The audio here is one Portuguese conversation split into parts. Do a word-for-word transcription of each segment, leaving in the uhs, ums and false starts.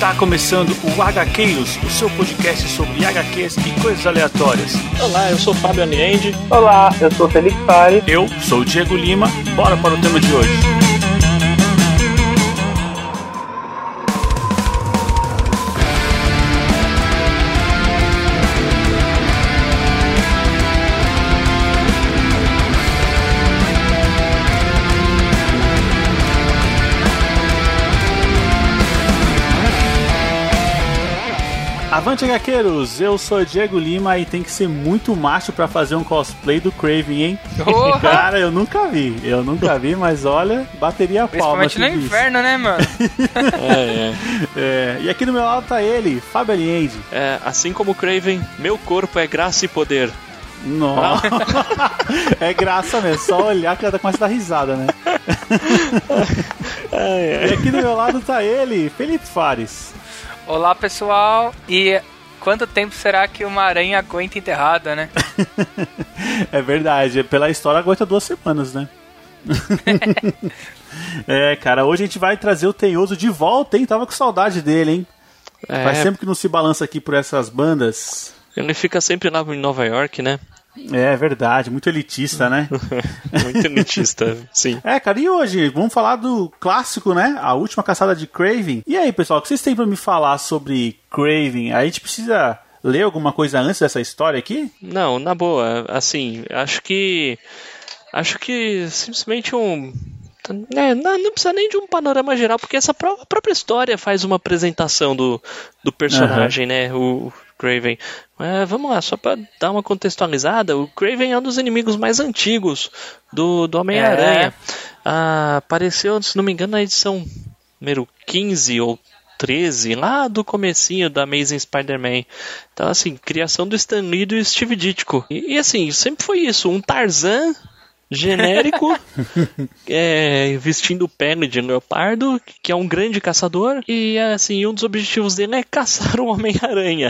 Está começando o HQueiros, o seu podcast sobre H Qs e coisas aleatórias. Olá, eu sou o Fábio Aniende. Olá, eu sou o Felipe Fares. Eu sou o Diego Lima. Bora para o tema de hoje. Avante, HQueiros! Eu sou o Diego Lima e tem que ser muito macho pra fazer um cosplay do Kraven, hein? Oh! Cara, eu nunca vi, eu nunca vi, mas olha, bateria a palma. Principalmente no inverno, né, mano? é, é. É, e aqui do meu lado tá ele, Fábio Aniende. É, assim como o Kraven, meu corpo é graça e poder. Nossa, é graça mesmo, só olhar que já começa a dar risada, né? é, é. E aqui do meu lado tá ele, Felipe Fares. Olá, pessoal. E quanto tempo será que uma aranha aguenta enterrada, né? É verdade, pela história aguenta duas semanas, né? É, cara, hoje a gente vai trazer o Teioso de volta, hein? Tava com saudade dele, hein? É. Faz tempo que não se balança aqui por essas bandas. Ele fica sempre lá em Nova York, né? É verdade, muito elitista, né? Muito elitista, sim. É, cara, e hoje? Vamos falar do clássico, né? A Última Caçada de Kraven. E aí, pessoal, o que vocês têm pra me falar sobre Kraven? A gente precisa ler alguma coisa antes dessa história aqui? Não, na boa, assim, acho que... Acho que simplesmente um... É, não, não precisa nem de um panorama geral, porque essa pró- a própria história faz uma apresentação do, do personagem, uhum. né? O Kraven. Mas vamos lá, só pra dar uma contextualizada, o Kraven é um dos inimigos mais antigos do, do Homem-Aranha. É. Ah, apareceu, se não me engano, na edição número quinze ou treze, lá do comecinho da Amazing Spider-Man. Então, assim, criação do Stan Lee e do Steve Ditko. E, e assim, sempre foi isso, um Tarzan genérico, é, vestindo pele de leopardo, que é um grande caçador, e assim, um dos objetivos dele é caçar o Homem-Aranha.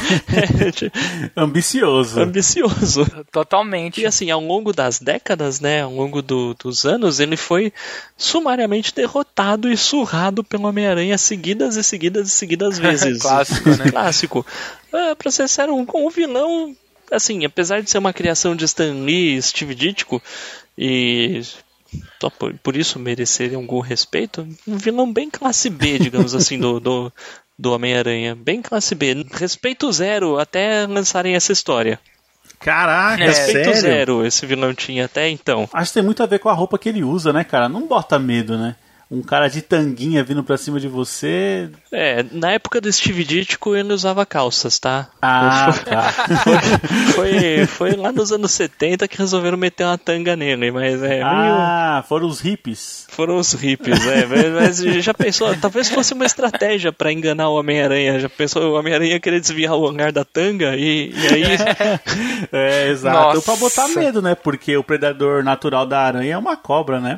é, ambicioso. Ambicioso. Totalmente. E assim, ao longo das décadas, né, ao longo do, dos anos, ele foi sumariamente derrotado e surrado pelo Homem-Aranha seguidas e seguidas e seguidas vezes. Clássico, né? Clássico. É, pra ser sério, um, um vilão... Assim, apesar de ser uma criação de Stan Lee e Steve Ditko, e só por, por isso merecerem algum respeito, um vilão bem classe B, digamos assim, do, do, do Homem-Aranha. Bem classe B. Respeito zero até lançarem essa história. Caraca, Respeito sério? zero esse vilão tinha até então. Acho que tem muito a ver com a roupa que ele usa, né, cara? Não bota medo, né? Um cara de tanguinha vindo pra cima de você... É, na época do Steve Ditko ele usava calças, tá? Ah, foi, tá. Foi, foi lá nos anos setenta que resolveram meter uma tanga nele, mas é... Ah, meio... foram os hippies. Foram os hippies, é. Mas, mas já pensou, talvez fosse uma estratégia pra enganar o Homem-Aranha. Já pensou o Homem-Aranha querer desviar o hangar da tanga e, e aí... É, exato. Nossa. Pra botar medo, né? Porque o predador natural da aranha é uma cobra, né?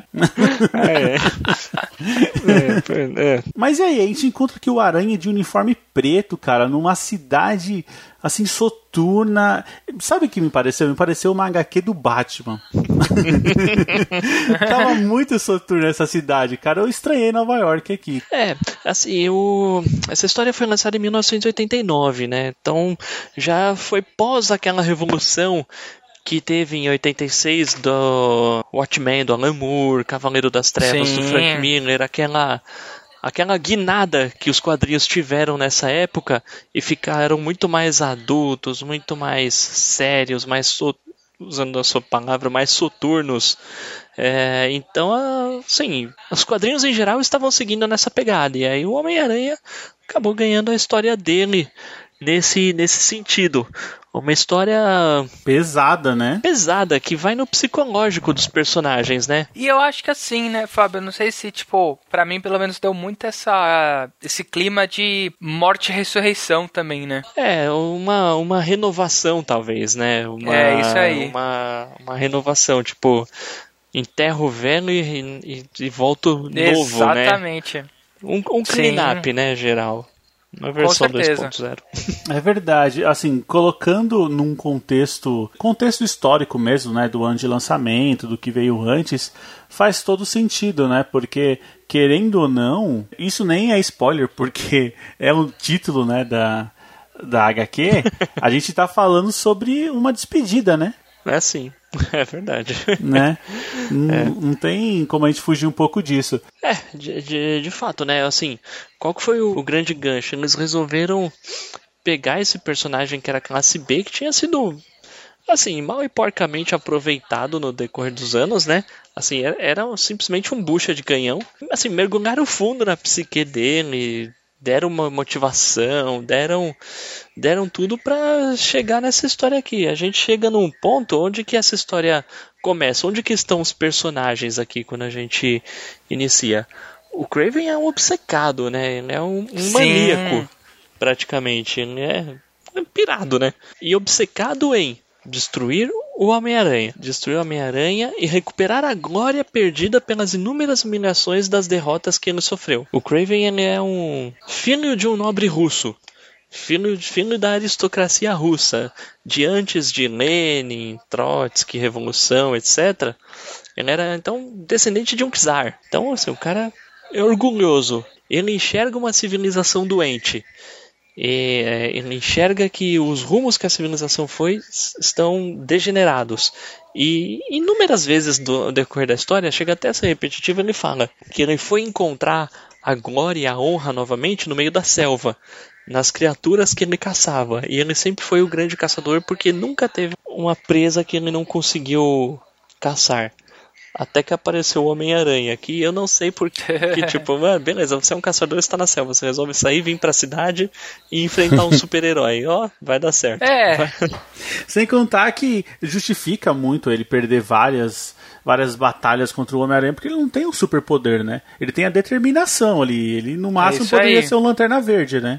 É. É, é. Mas e aí, a gente encontra aqui o Aranha de uniforme preto, cara, numa cidade assim soturna. Sabe o que me pareceu? Me pareceu uma agá quê do Batman. Tava muito soturna essa cidade, cara. Eu estranhei Nova York aqui. É, assim, o... essa história foi lançada em mil novecentos e oitenta e nove, né? Então já foi pós aquela revolução que teve em oitenta e seis do Watchmen, do Alan Moore, Cavaleiro das Trevas, Sim. do Frank Miller, aquela, aquela guinada que os quadrinhos tiveram nessa época e ficaram muito mais adultos, muito mais sérios, mais so, usando a sua palavra, mais soturnos. É, então, assim, os quadrinhos em geral estavam seguindo nessa pegada, e aí o Homem-Aranha acabou ganhando a história dele nesse, nesse sentido. Uma história pesada, né? Pesada, que vai no psicológico dos personagens, né? E eu acho que assim, né, Fábio? Eu não sei se, tipo, pra mim pelo menos deu muito essa, esse clima de morte e ressurreição também, né? É, uma, uma renovação, talvez, né? Uma, é, isso aí. Uma, uma renovação, tipo, enterro velho e, e, e volto novo, Exatamente. né? Um, um clean-up, né, geral. Uma versão Com certeza. dois ponto zero. É verdade, assim, colocando num contexto, contexto histórico mesmo, né, do ano de lançamento, do que veio antes, faz todo sentido, né, porque, querendo ou não, isso nem é spoiler, porque é o título, né, da, da H Q, a gente tá falando sobre uma despedida, né? É sim, é verdade. Né? Não, É. não tem como a gente fugir um pouco disso. É, de, de, de fato, né? Assim, qual que foi o, o grande gancho? Eles resolveram pegar esse personagem que era classe B, que tinha sido, assim, mal e porcamente aproveitado no decorrer dos anos, né? Assim, era, era simplesmente um bucha de canhão. Assim, mergulharam fundo na psique dele, deram uma motivação, deram, deram tudo pra chegar nessa história aqui. A gente chega num ponto onde que essa história começa, onde que estão os personagens aqui quando a gente inicia. O Kraven é um obcecado, né? Ele é um, um maníaco, praticamente. Ele é, é pirado, né? E obcecado em destruir o Homem-Aranha. Destruir o Homem-Aranha e recuperar a glória perdida pelas inúmeras humilhações das derrotas que ele sofreu. O Kraven ele é um filho de um nobre russo. Filho, filho da aristocracia russa. De antes de Lenin, Trotsky, Revolução, etcétera. Ele era, então, descendente de um czar. Então, assim, o cara é orgulhoso. Ele enxerga uma civilização doente. E, é, ele enxerga que os rumos que a civilização foi estão degenerados. E inúmeras vezes do decorrer da história, chega até a ser repetitivo, ele fala que ele foi encontrar a glória e a honra novamente no meio da selva, nas criaturas que ele caçava. E ele sempre foi o grande caçador porque nunca teve uma presa que ele não conseguiu caçar. Até que apareceu o Homem-Aranha, que eu não sei porque, tipo, mano, beleza, você é um caçador, você tá na selva, você resolve sair, vir pra cidade e enfrentar um super-herói. Ó, vai dar certo. É. Vai... Sem contar que justifica muito ele perder várias, várias batalhas contra o Homem-Aranha, porque ele não tem um superpoder, né? Ele tem a determinação ali, ele no máximo É poderia aí. ser um Lanterna Verde, né?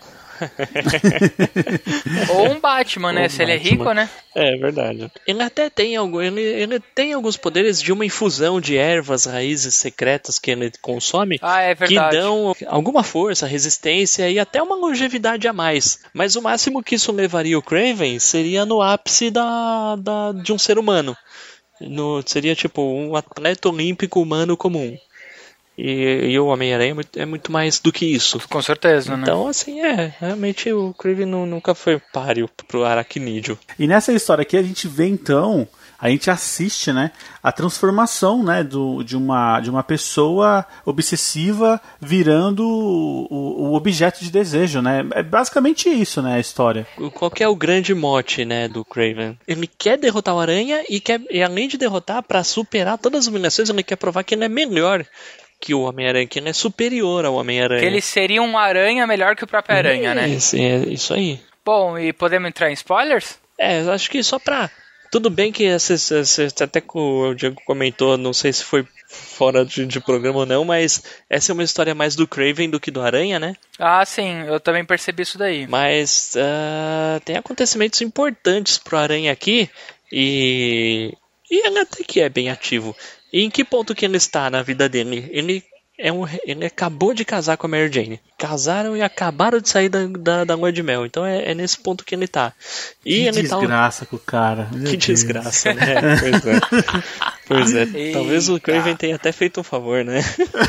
Ou um Batman, né? Ou Se ele é Batman. rico, né? É verdade. Ele até tem algo, ele, ele tem alguns poderes de uma infusão de ervas, raízes secretas que ele consome, Ah, é que verdade. dão alguma força, resistência e até uma longevidade a mais. Mas o máximo que isso levaria o Kraven seria no ápice da, da, de um ser humano. No, seria tipo um atleta olímpico humano comum. E, e o Homem-Aranha é muito, é muito mais do que isso. Com certeza, né? Então, assim, é, realmente o Kraven nu- nunca foi páreo pro aracnídeo. E nessa história aqui a gente vê então, a gente assiste, né, a transformação, né, do, de, uma, de uma pessoa obsessiva virando o, o objeto de desejo, né? É basicamente isso, né, a história. Qual que é o grande mote, né, do Kraven? Ele quer derrotar o Aranha e, quer, e além de derrotar, para superar todas as humilhações, ele quer provar que ele é melhor que o Homem-Aranha, que ele é superior ao Homem-Aranha. Que ele seria um aranha melhor que o próprio aranha, né? Isso, é isso aí. Bom, e podemos entrar em spoilers? É, eu acho que só pra... Tudo bem que essa, essa, até que o Diego comentou, não sei se foi fora de, de programa ou não, mas essa é uma história mais do Kraven do que do Aranha, né? Ah, sim, eu também percebi isso daí. Mas uh, tem acontecimentos importantes pro Aranha aqui e, e ele até que é bem ativo. E em que ponto que ele está na vida dele? Ele, é um, ele acabou de casar com a Mary Jane. Casaram e acabaram de sair da, da, da lua de mel. Então é, é nesse ponto que ele tá. E Que ele desgraça tá... com o cara. Meu Que Deus. desgraça, né? Pois é. Pois é. Eita. Talvez o Kraven tenha até feito um favor, né?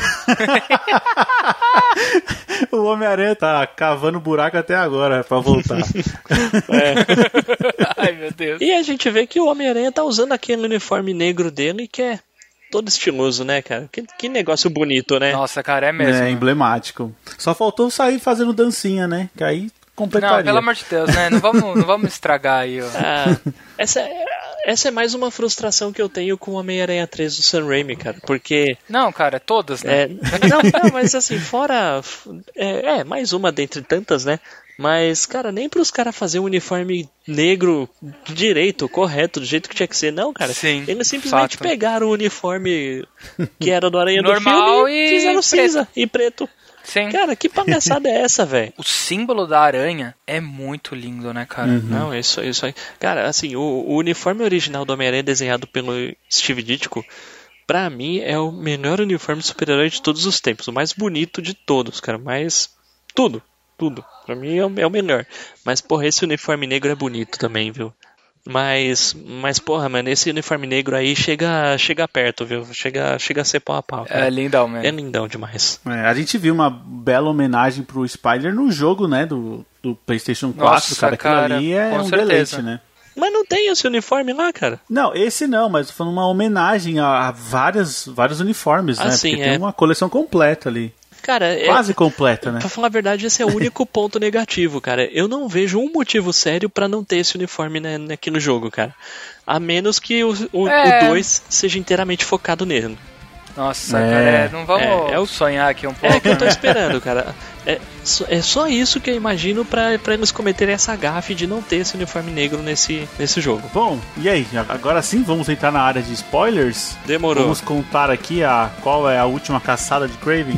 O Homem-Aranha tá cavando buraco até agora pra voltar. Ai, meu Deus. E a gente vê que o Homem-Aranha tá usando aquele uniforme negro dele que é todo estiloso, né, cara? Que, que negócio bonito, né? Nossa, cara, é mesmo. É emblemático. Só faltou sair fazendo dancinha, né? Que aí completaria. Não, pelo amor de Deus, né? Não vamos, não vamos estragar aí, ó. Ah, essa, é- essa é mais uma frustração que eu tenho com o Homem-Aranha três do Sam Raimi, cara. Porque... Não, cara, todas, né? É, não, não, mas assim, fora... É, é, mais uma dentre tantas, né? Mas, cara, nem pros caras fazer um uniforme negro direito, correto, do jeito que tinha que ser, não, cara. Sim, Eles simplesmente fato. pegaram o uniforme que era do Aranha Normal do filme e fizeram preto. cinza e preto. Sim. Cara, que palhaçada é essa, velho? O símbolo da aranha é muito lindo, né, cara? Não, isso, isso aí. Cara, assim, o, o uniforme original do Homem-Aranha desenhado pelo Steve Ditko, pra mim, é o melhor uniforme de super-herói de todos os tempos. O mais bonito de todos, cara. Mais... Tudo. tudo. Pra mim é o, é o melhor. Mas, porra, esse uniforme negro é bonito também, viu? Mas, mas porra, mano, esse uniforme negro aí chega, chega perto, viu? Chega, chega a ser pau a pau. Cara. É lindão mesmo. É lindão demais. É, a gente viu uma bela homenagem pro Spider no jogo, né, do, do PlayStation quatro, Nossa, cara. Aquilo cara, ali é com um certeza. deleite, né? Mas não tem esse uniforme lá, cara? Não, esse não, mas foi uma homenagem a, a várias, vários uniformes, Ah, né? sim, Porque é. tem uma coleção completa ali. Cara, Quase é, completa, né? pra falar a verdade, esse é o único ponto negativo, cara. Eu não vejo um motivo sério pra não ter esse uniforme né, aqui no jogo, cara. A menos que o dois É. seja inteiramente focado nele. Nossa, É. cara, é, não vamos É, é o- sonhar aqui um pouco. É que eu tô né? esperando, cara. É, só- é só isso que eu imagino pra, pra eles cometerem essa gafe de não ter esse uniforme negro nesse, nesse jogo. Bom, e aí? Agora sim, vamos entrar na área de spoilers. Demorou. Vamos contar aqui a, qual é a última caçada de Kraven.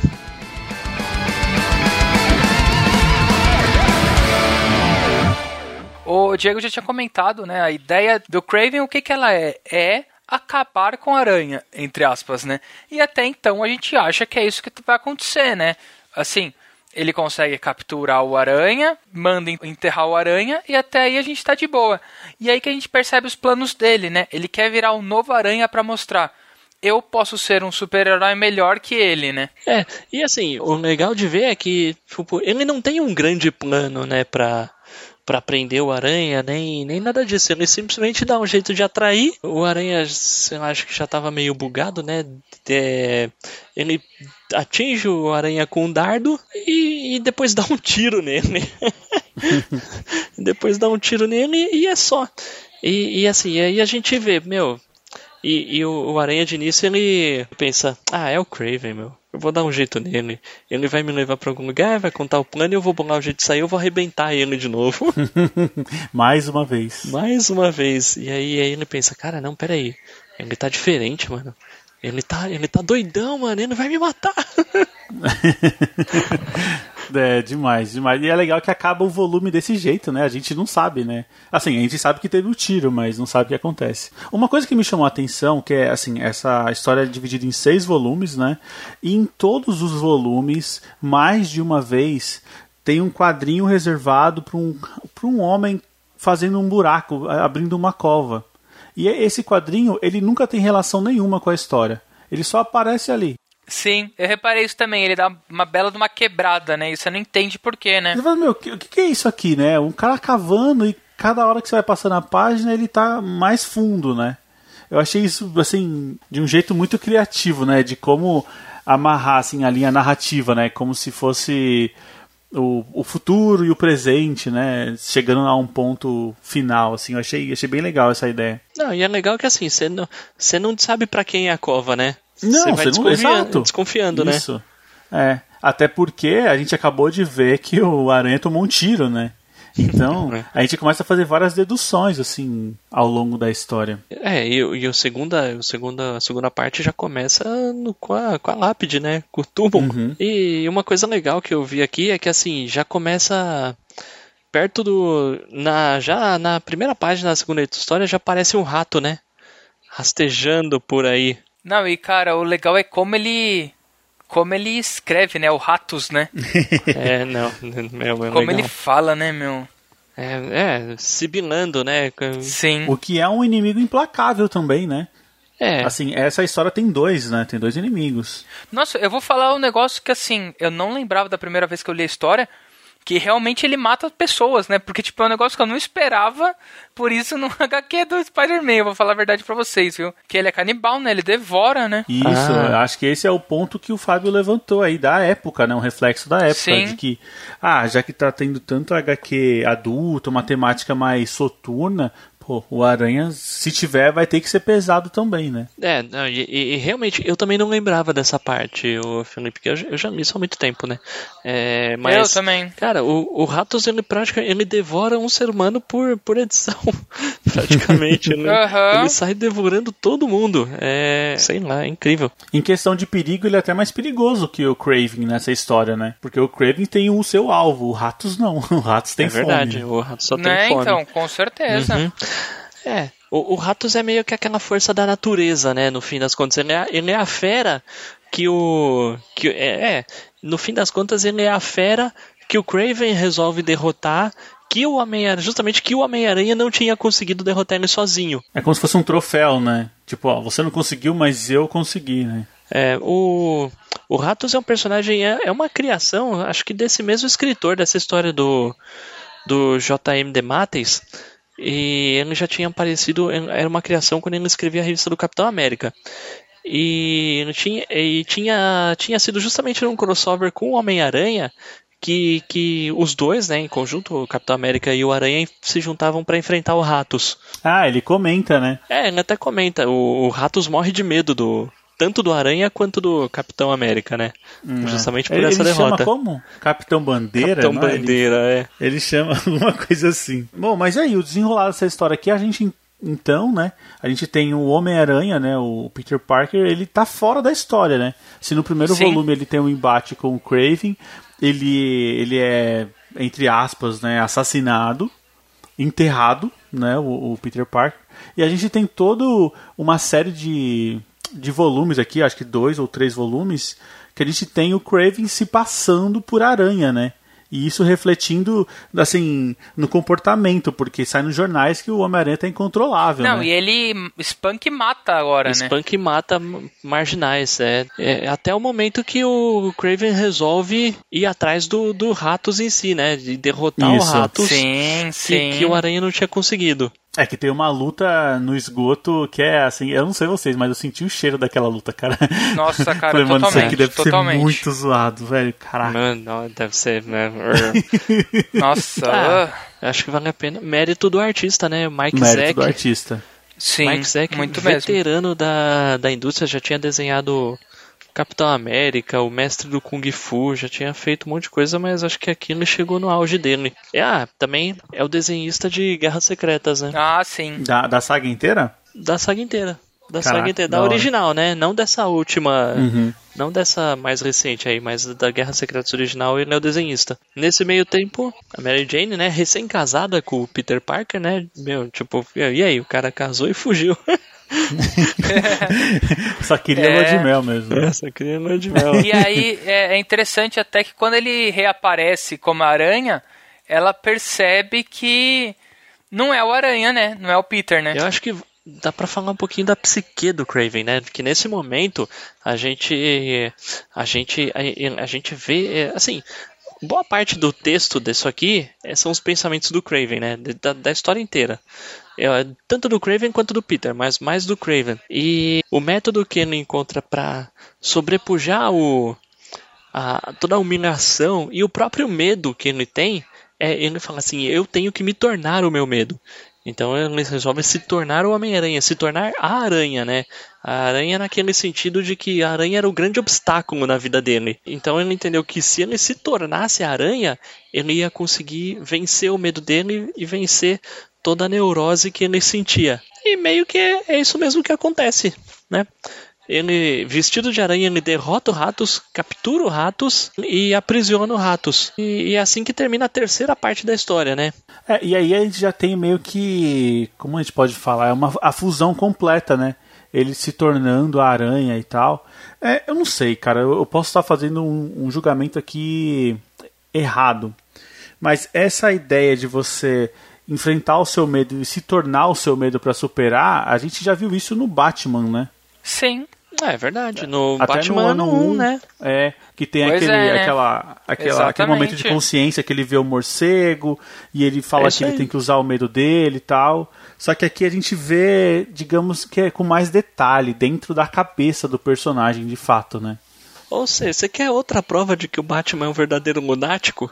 O Diego já tinha comentado, né? A ideia do Kraven, o que que ela é? É acabar com a aranha, entre aspas, né? E até então a gente acha que é isso que vai acontecer, né? Assim, ele consegue capturar o aranha, manda enterrar o aranha e até aí a gente tá de boa. E aí que a gente percebe os planos dele, né? Ele quer virar um novo aranha pra mostrar: eu posso ser um super-herói melhor que ele, né? É, e assim, o legal de ver é que tipo, ele não tem um grande plano, né, pra, pra prender o aranha, nem, nem nada disso. Ele simplesmente dá um jeito de atrair. O aranha, sei lá, acho que já tava meio bugado, né? É, ele atinge o aranha com um dardo e, e depois dá um tiro nele. Depois dá um tiro nele e é só. E, e assim, aí a gente vê, meu... E, e o, o Aranha de início ele pensa: ah, é o Kraven, meu. Eu vou dar um jeito nele. Ele vai me levar pra algum lugar, vai contar o plano e eu vou bolar o jeito de sair, eu vou arrebentar ele de novo. Mais uma vez. Mais uma vez. E aí, aí ele pensa: cara, não, peraí. Ele tá diferente, mano. Ele tá, ele tá doidão, mano. Ele vai me matar. É, demais, demais. E é legal que acaba o volume desse jeito, né? A gente não sabe, né? Assim, a gente sabe que teve o tiro, mas não sabe o que acontece. Uma coisa que me chamou a atenção, que é, assim, essa história é dividida em seis volumes, né? E em todos os volumes, mais de uma vez, tem um quadrinho reservado para um, para um homem fazendo um buraco, abrindo uma cova. E esse quadrinho, ele nunca tem relação nenhuma com a história. Ele só aparece ali. Sim, eu reparei isso também. Ele dá uma bela de uma quebrada, né? E você não entende por quê, né? Você fala, meu, o que, que é isso aqui, né? Um cara cavando e cada hora que você vai passando a página ele tá mais fundo, né? Eu achei isso, assim, de um jeito muito criativo, né? De como amarrar, assim, a linha narrativa, né? Como se fosse o, o futuro e o presente, né? Chegando a um ponto final, assim. Eu achei, achei bem legal essa ideia. Não, e é legal que assim, você não, você não sabe pra quem é a cova, né? Não, você vai você não desconfiando, desconfiando, né? Isso. É. Até porque a gente acabou de ver que o Aranha tomou um tiro, né? Então, a gente começa a fazer várias deduções, assim, ao longo da história. É, e, e o segunda, o segunda, a segunda parte já começa no, com, a, com a lápide, né? Com o túmulo. Uhum. E uma coisa legal que eu vi aqui é que, assim, já começa perto do... Na, já na primeira página da segunda história já aparece um rato, né? Rastejando por aí. Não, e cara, o legal é como ele... Como ele escreve, né? O Ratus, né? É, não. É, é Como legal. ele fala, né, meu? É, é, sibilando, né? Sim. O que é um inimigo implacável também, né? É. Assim, essa história tem dois, né? Tem dois inimigos. Nossa, eu vou falar um negócio que, assim, eu não lembrava da primeira vez que eu li a história, que realmente ele mata pessoas, né? Porque, tipo, é um negócio que eu não esperava, por isso no H Q do Spider-Man, eu vou falar a verdade pra vocês, viu? Que ele é canibal, né? Ele devora, né? Isso, Ah. eu acho que esse é o ponto que o Fábio levantou aí da época, né? Um reflexo da época. Sim. De que, ah, já que tá tendo tanto H Q adulto, uma temática mais soturna, pô, o Aranha, se tiver, vai ter que ser pesado também, né? É, não, e, e- e realmente eu também não lembrava dessa parte, o Felipe, porque eu, já- eu já li isso há muito tempo, né? É, mas, Eu também. Cara, o, o Ratos ele praticamente ele devora um ser humano por, por edição, praticamente. Ele, Aham. ele sai devorando todo mundo. É, sei lá, é incrível. Em questão de perigo, ele é até mais perigoso que o Kraven nessa história, né? Porque o Kraven tem o seu alvo, o Ratos não. O Ratos tem é verdade, fome. o Ratos só tem Né, fome. então, com certeza. Uhum. É, o, o Ratos é meio que aquela força da natureza, né? No fim das contas, ele é, ele é a fera que o... Que, é, é, no fim das contas, ele é a fera que o Kraven resolve derrotar que o Homem-Aranha, justamente que o Homem-Aranha não tinha conseguido derrotar ele sozinho. É como se fosse um troféu, né? Tipo, ó, você não conseguiu, mas eu consegui, né? É, o, o Ratos é um personagem, é, é uma criação, acho que desse mesmo escritor, dessa história do, do J M DeMatteis, e ele já tinha aparecido, era uma criação quando ele escrevia a revista do Capitão América. E, tinha, e tinha, tinha sido justamente num crossover com o Homem-Aranha que, que os dois, né, em conjunto, o Capitão América e o Aranha, se juntavam para enfrentar o Ratos. Ah, ele comenta, né? É, ele até comenta, o, o Ratos morre de medo do... tanto do Aranha quanto do Capitão América, né? Hum, justamente por ele, essa ele derrota. Ele chama como? Capitão Bandeira? Capitão não? Bandeira, ele, é. Ele chama alguma coisa assim. Bom, mas aí, o desenrolar dessa história aqui, a gente, então, né? A gente tem o Homem-Aranha, né? O Peter Parker, ele tá fora da história, né? Se no primeiro Sim. volume ele tem um embate com o Kraven, ele, ele é, entre aspas, né? Assassinado, enterrado, né? O, o Peter Parker. E a gente tem toda uma série de... de volumes aqui, acho que dois ou três volumes, que a gente tem o Kraven se passando por Aranha, né? E isso refletindo, assim, no comportamento, porque sai nos jornais que o Homem-Aranha tá incontrolável, Não, né? e ele espanca e mata agora, espanca né? Espanca e mata marginais, é, é. Até o momento que o Kraven resolve ir atrás do, do Ratos em si, né? De derrotar isso. o Ratos sim, sim. Que, que o Aranha não tinha conseguido. É que tem uma luta no esgoto que é assim, eu não sei vocês, mas eu senti o cheiro daquela luta, cara. Nossa, cara, Falei, mano, totalmente, isso aqui deve totalmente. ser muito zoado, velho, caraca. Mano, não, deve ser, né? Nossa. Ah, acho que vale a pena. Mérito do artista, né? Mike Mérito Zeck. do artista. Sim, Mike Zeck, muito veterano mesmo. Da, da indústria, já tinha desenhado Capitão América, o mestre do Kung Fu, já tinha feito um monte de coisa, mas acho que aqui ele chegou no auge dele. E, ah, também é o desenhista de Guerras Secretas, né? Ah, sim. Da, da saga inteira? Da saga inteira. Da Caraca, saga inteira. Da, da original, né? Não dessa última. Uhum. Não dessa mais recente aí, mas da Guerra Secretas original, ele é o desenhista. Nesse meio tempo, a Mary Jane, né? Recém-casada com o Peter Parker, né? Meu, tipo, e aí? O cara casou e fugiu. Só queria É. lua de mel mesmo. É, só queria lua de mel. E aí é é interessante até que quando ele reaparece como aranha, ela percebe que não é o Aranha, né? Não é o Peter, né? Eu acho que dá pra falar um pouquinho da psique do Kraven, né? Que nesse momento a gente a gente a, a gente vê, assim, boa parte do texto disso aqui são os pensamentos do Kraven, né? Da, da história inteira. É, tanto do Kraven quanto do Peter, mas mais do Kraven. E o método que ele encontra para sobrepujar o, a, toda a humilhação e o próprio medo que ele tem, é ele fala assim, eu tenho que me tornar o meu medo. Então ele resolve se tornar o Homem-Aranha, se tornar a aranha, né? A aranha naquele sentido de que a aranha era o grande obstáculo na vida dele. Então ele entendeu que se ele se tornasse a aranha, ele ia conseguir vencer o medo dele e vencer toda a neurose que ele sentia. E meio que é, é isso mesmo que acontece, né? Ele, vestido de aranha, ele derrota o Ratos, captura o Ratos e aprisiona o Ratos. E, e é assim que termina a terceira parte da história, né? É, e aí a gente já tem meio que, como a gente pode falar, é uma, a fusão completa, né? Ele se tornando a aranha e tal. É, eu não sei, cara, eu, eu posso estar fazendo um, um julgamento aqui errado. Mas essa ideia de você enfrentar o seu medo e se tornar o seu medo para superar, a gente já viu isso no Batman, né? Sim. É verdade, no Até Batman no ano um, um, né? É, que tem Pois aquele, é, né? aquela, aquela, aquele momento de consciência que ele vê o morcego e ele fala É que isso ele aí. tem que usar o medo dele e tal. Só que aqui a gente vê, digamos que é com mais detalhe, dentro da cabeça do personagem, de fato, né? Ou seja, você quer outra prova de que o Batman é um verdadeiro lunático?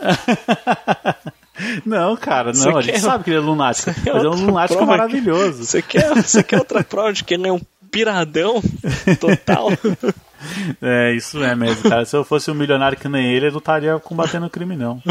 Não, cara, Você não, a gente quer- sabe que ele é lunático, Você quer mas é um outra lunático prova que- maravilhoso. Você quer, você quer outra prova de que ele é um piradão total? É, isso é mesmo, cara. Se eu fosse um milionário que nem ele, eu não estaria combatendo o crime, não.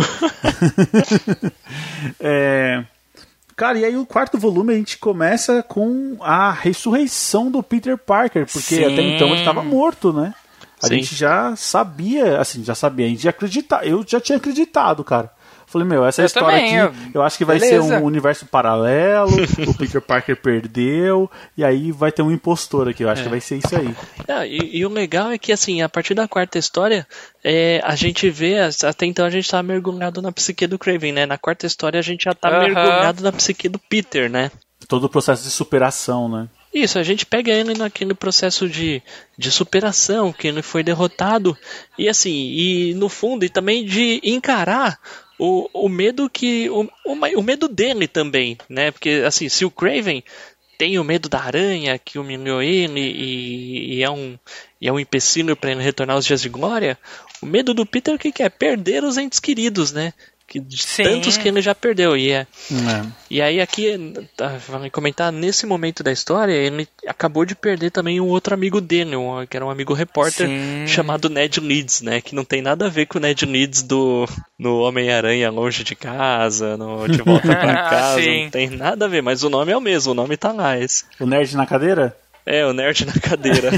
É, cara, e aí o quarto volume a gente começa com a ressurreição do Peter Parker, porque Sim. até então ele estava morto, né? A Sim. gente já sabia, assim, já sabia, a gente já acreditava, eu já tinha acreditado, cara. Falei, meu, essa Eu história também, aqui, eu... eu acho que vai Beleza. ser um universo paralelo, o Peter Parker perdeu, e aí vai ter um impostor aqui, eu acho É. que vai ser isso aí. Ah, e, e o legal é que, assim, a partir da quarta história, é, a gente vê, até então a gente tá mergulhado na psique do Kraven, né? Na quarta história a gente já tá Aham. mergulhado na psique do Peter, né? Todo o processo de superação, né? Isso, a gente pega ele naquele processo de, de superação, que ele foi derrotado, e assim, e no fundo, e também de encarar o, o medo que. O, o, o medo dele também, né? Porque assim, se o Kraven tem o medo da aranha que humilhou ele e, e é um, e é um empecilho para ele retornar aos dias de glória, o medo do Peter o que, que é? Perder os entes queridos, né? Que, de Sim. tantos que ele já perdeu. E, é, É. e aí aqui, tá, vale comentar, nesse momento da história, ele acabou de perder também um outro amigo dele, um, que era um amigo repórter Sim. chamado Ned Leeds, né? Que não tem nada a ver com o Ned Leeds do no Homem-Aranha Longe de Casa, no De Volta pra Ah, Casa, sim. não tem nada a ver, mas o nome é o mesmo, o nome tá lá. Esse. O nerd na cadeira? É, o nerd na cadeira.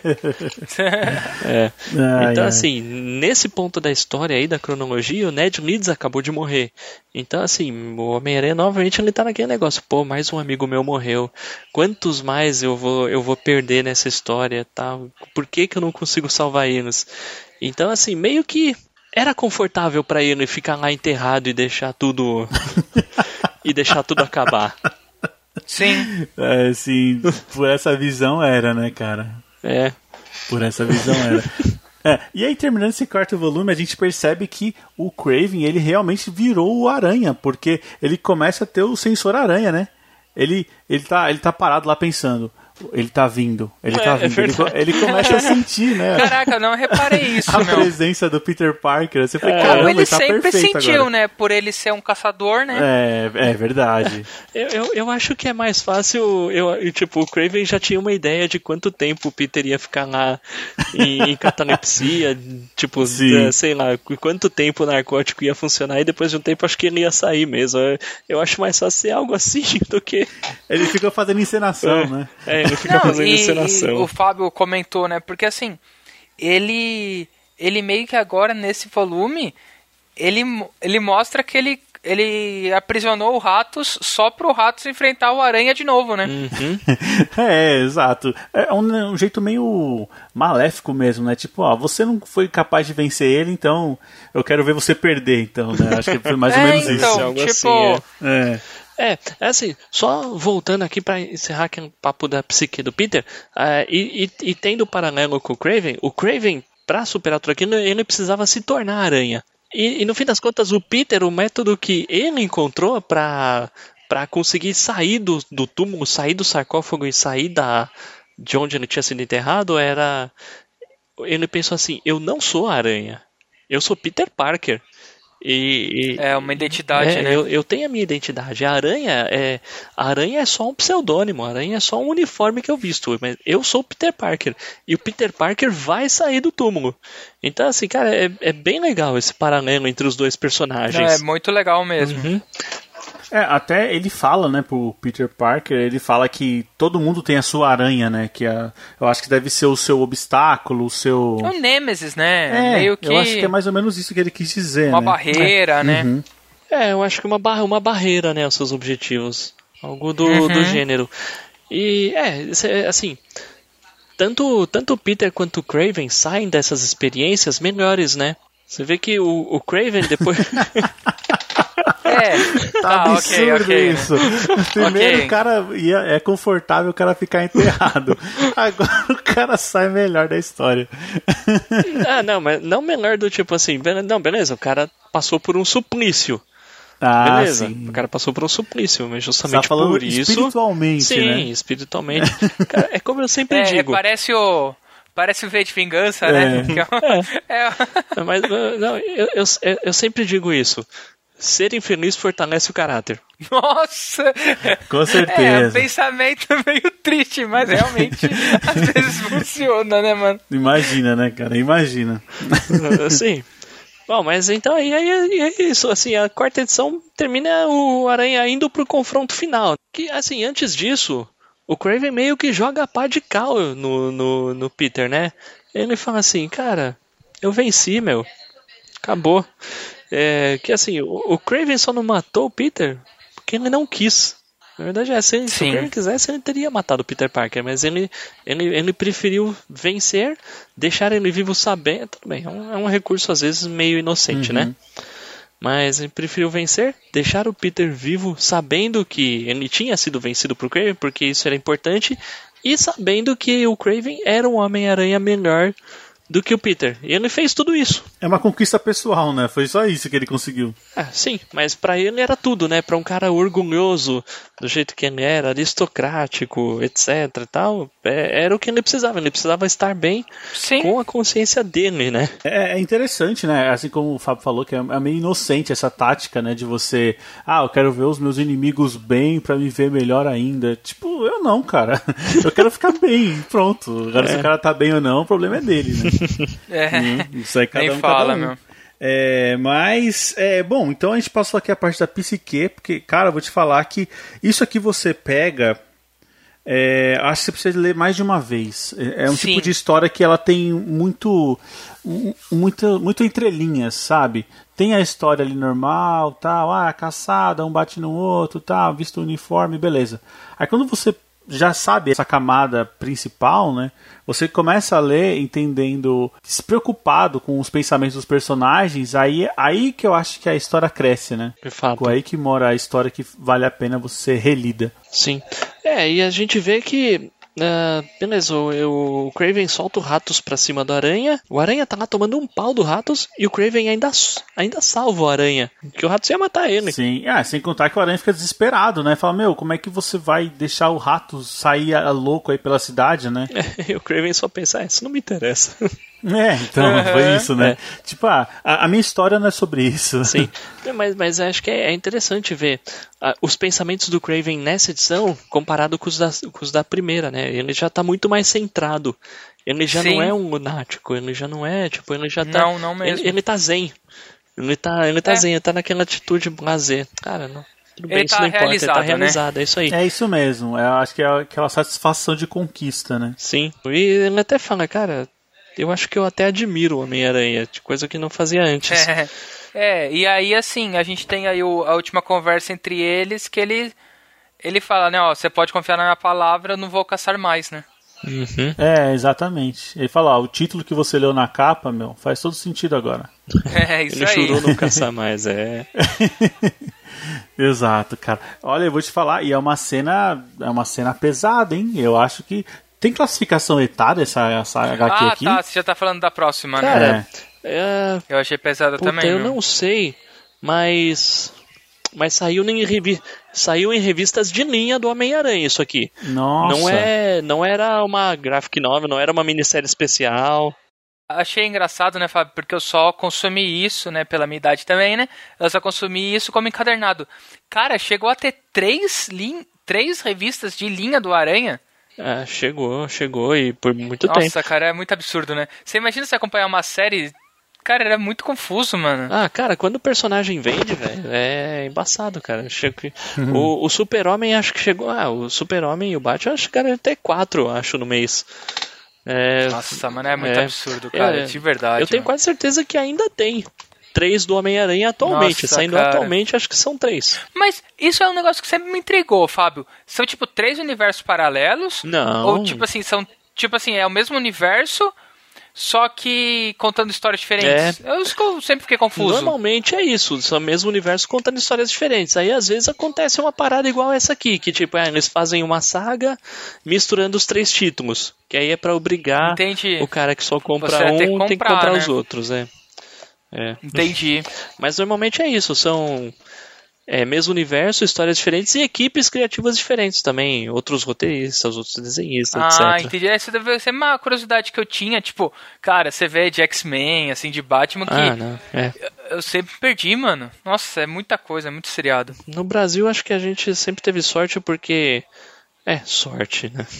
É. Ai, Então, ai. assim, nesse ponto da história aí, da cronologia, o Ned Leeds acabou de morrer. Então, assim, o Homem-Aranha novamente ele tá naquele negócio. Pô, mais um amigo meu morreu. Quantos mais eu vou, eu vou perder nessa história? Tá? Por que, que eu não consigo salvar eles? Então, assim, meio que era confortável pra ele ficar lá enterrado e deixar tudo... e deixar tudo acabar. Sim. É, sim, por essa visão era, né, cara? É. Por essa visão era. É, e aí, terminando esse quarto volume, a gente percebe que o Kraven, ele realmente virou o Aranha, porque ele começa a ter o sensor Aranha, né? Ele, ele, tá, ele tá parado lá pensando, ele tá vindo, ele É, tá é vindo. Ele, verdade. ele começa a sentir, né? Caraca, eu não reparei isso, A meu. presença do Peter Parker. Você foi, Como caramba, ele tá sempre perfeito sentiu, agora. né? Por ele ser um caçador, né? É, é verdade. Eu, eu, eu acho que é mais fácil. Eu, eu, tipo, o Kraven já tinha uma ideia de quanto tempo o Peter ia ficar lá em, em catalepsia. Tipo, Sim. eh, sei lá, quanto tempo o narcótico ia funcionar e depois de um tempo acho que ele ia sair mesmo. Eu, eu acho mais fácil ser algo assim do que. Ele fica fazendo encenação, né? É, ele fica Não, fazendo e, encenação. e o Fábio comentou, né? Porque assim, ele ele meio que agora nesse volume ele, ele mostra que ele, ele aprisionou o Ratos só pro Ratos enfrentar o Aranha de novo, né? Uhum. É, exato. É um, um jeito meio maléfico mesmo, né? Tipo, ó, você não foi capaz de vencer ele, então eu quero ver você perder, então, né? Acho que foi mais ou É, menos então, isso. algo tipo, assim, É. É, é assim, só voltando aqui pra encerrar aquele papo da psique do Peter, uh, e, e, e tendo paralelo com o Kraven, o Kraven, pra superar tudo aquilo, ele precisava se tornar aranha. E, e no fim das contas, o Peter, o método que ele encontrou pra, pra conseguir sair do, do túmulo, sair do sarcófago e sair da, de onde ele tinha sido enterrado, era... Ele pensou assim, eu não sou a aranha, eu sou Peter Parker. E, e, É uma identidade, é, né? Eu, eu tenho a minha identidade. A aranha é, a aranha é só um pseudônimo, a aranha é só um uniforme que eu visto. Mas eu sou o Peter Parker. E o Peter Parker vai sair do túmulo. Então, assim, cara, é, é bem legal esse paralelo entre os dois personagens. É muito legal mesmo. Uhum. É, até ele fala, né, pro Peter Parker, ele fala que todo mundo tem a sua aranha, né, que a, eu acho que deve ser o seu obstáculo, o seu... É um Nemesis, né? É, Meio que eu acho que é mais ou menos isso que ele quis dizer, uma né? barreira, né? Uhum. É, eu acho que uma, barra, uma barreira, né, aos seus objetivos. Algo do, Uhum. do gênero. E, é, assim... Tanto, tanto o Peter quanto o Kraven saem dessas experiências melhores, né? Você vê que o, o Kraven depois... É, Tá tá, ok, absurdo ok. isso. Primeiro Ok. o cara ia, é confortável o cara ficar enterrado. Agora o cara sai melhor da história. Ah, não, mas não melhor do tipo assim... be- Não, beleza, o cara passou por um suplício. Ah, Beleza, sim. o cara passou por um suplício, mas Você justamente tá falando por isso... espiritualmente, Sim, né? espiritualmente. Cara, é como eu sempre É, digo. parece o... Parece o V de Vingança, É. né? Que é um- é- Mas, não, eu, eu, eu sempre digo isso. Ser infeliz fortalece o caráter. Nossa! Com É, certeza. um pensamento meio triste, mas realmente às vezes funciona, né, mano? Imagina, né, cara? Imagina. Assim. Bom, mas então aí, aí, aí é isso. Assim, a quarta edição termina o Aranha indo pro confronto final. Que, assim, antes disso, o Kraven meio que joga a pá de cal no, no, no Peter, né? Ele fala assim, cara, eu venci, meu. Acabou. É, que assim, o, o Kraven só não matou o Peter porque ele não quis. Na verdade é, se, se o Kraven quisesse, ele teria matado o Peter Parker, mas ele, ele, ele preferiu vencer, deixar ele vivo sabendo. Tudo bem, é um, é um recurso às vezes meio inocente, uhum. né? Mas ele preferiu vencer, deixar o Peter vivo, sabendo que ele tinha sido vencido por Kraven, porque isso era importante, e sabendo que o Kraven era um Homem-Aranha melhor do que o Peter. E ele fez tudo isso. É uma conquista pessoal, né? Foi só isso que ele conseguiu. Ah, sim, mas pra ele era tudo, né? Pra um cara orgulhoso, do jeito que ele era, aristocrático, etc e tal, é, era o que ele precisava. Ele precisava estar bem sim. com a consciência dele, né? É, é interessante, né? Assim como o Fábio falou, que é meio inocente essa tática, né? De você, ah, eu quero ver os meus inimigos bem pra me ver melhor ainda. Tipo, eu não, cara. Eu quero ficar bem, pronto. Agora é. se o cara tá bem ou não, o problema é dele, né? É, hum, isso aí cada nem um, fala, cada um. meu. É, mas, é, bom, então a gente passou aqui a parte da psique, porque, cara, eu vou te falar que isso aqui você pega, é, acho que você precisa ler mais de uma vez. É, é um Sim. tipo de história que ela tem muito, muito, muito entrelinhas, sabe? Tem a história ali normal, tal, ah, caçada, um bate no outro, tal, visto o uniforme, beleza. Aí quando você já sabe essa camada principal, né? Você começa a ler entendendo, se preocupado com os pensamentos dos personagens, aí, aí que eu acho que a história cresce, né? De fato. Aí que mora a história que vale a pena você ser relida. Sim. É, e a gente vê que Uh, beleza, o, o Kraven solta o Ratos pra cima do Aranha. O Aranha tá lá tomando um pau do Ratos e o Kraven ainda, ainda salva o Aranha, porque o Ratos ia matar ele. Sim, ah, sem contar que o Aranha fica desesperado, né? Fala, meu, como é que você vai deixar o Ratos sair a, a louco aí pela cidade, né? É, e o Kraven só pensa, ah, isso não me interessa. É, então, uhum. foi isso, né? É. Tipo, ah, a, a minha história não é sobre isso. Sim, mas, mas acho que é interessante ver uh, os pensamentos do Kraven nessa edição comparado com os, da, com os da primeira, né? Ele já tá muito mais centrado. Ele já Sim. não é um lunático, ele já não é, tipo, ele já tá... Não, não mesmo. Ele, ele tá zen. Ele tá, ele tá é. zen, ele tá naquela atitude lazer. Cara, não... Tudo bem, ele isso tá não importa, ele tá realizado, né? É isso aí. É isso mesmo, eu acho que é aquela satisfação de conquista, né? Sim, e ele até fala, cara... Eu acho que eu até admiro o Homem-Aranha, coisa que não fazia antes. É, é, e aí assim, a gente tem aí o, a última conversa entre eles, que ele, ele fala, né, ó, você pode confiar na minha palavra, eu não vou caçar mais, né? Uhum. É, exatamente. Ele fala, ó, o título que você leu na capa, meu, faz todo sentido agora. É, isso ele aí. Ele jurou não caçar mais, é... Exato, cara. Olha, eu vou te falar, e é uma cena, é uma cena pesada, hein? Eu acho que tem classificação etária essa, essa H Q ah, aqui? Ah, tá, você já tá falando da próxima, Cara, né? É... Eu achei pesada Puta, também. Eu meu. não sei, mas... Mas saiu em, revi... saiu em revistas de linha do Homem-Aranha isso aqui. Nossa. Não, é... não era uma graphic novel, não era uma minissérie especial. Achei engraçado, né, Fábio, porque eu só consumi isso, né, pela minha idade também, né? Eu só consumi isso como encadernado. Cara, chegou a ter três, lin... três revistas de linha do Aranha. Ah, chegou, chegou e por muito Nossa, tempo. Nossa, cara, é muito absurdo, né? Você imagina você acompanhar uma série... Cara, era muito confuso, mano. Ah, cara, quando o personagem vende, velho, é embaçado, cara. Chego... Uhum. O, o Super-Homem acho que chegou... Ah, o Super-Homem e o Batman acho que chegaram até quatro, acho, no mês. É... Nossa, mano, é muito é... absurdo, cara, é... de verdade. Eu tenho mano. quase certeza que ainda tem três do Homem-Aranha atualmente. Nossa, saindo cara. atualmente, acho que são três. Mas isso é um negócio que sempre me intrigou, Fábio. São, tipo, três universos paralelos? Não. Ou, tipo assim, são... Tipo assim, é o mesmo universo... Só que contando histórias diferentes. É. Eu sempre fiquei confuso. Normalmente é isso, são o mesmo universo contando histórias diferentes. Aí às vezes acontece uma parada igual essa aqui, que tipo, é, eles fazem uma saga misturando os três títulos. Que aí é pra obrigar Entendi. o cara que só compra Você um, tem que comprar, tem que comprar né? os outros. É. É. Entendi. Mas normalmente é isso, são... É, mesmo universo, histórias diferentes e equipes criativas diferentes também. Outros roteiristas, outros desenhistas, ah, etcétera. Ah, entendi. Essa deve ser uma curiosidade que eu tinha. Tipo, cara, você vê de X-Men, assim, de Batman, que ah, não. É. eu, eu sempre perdi, mano. Nossa, é muita coisa, é muito seriado. No Brasil, acho que a gente sempre teve sorte porque... É, sorte, né?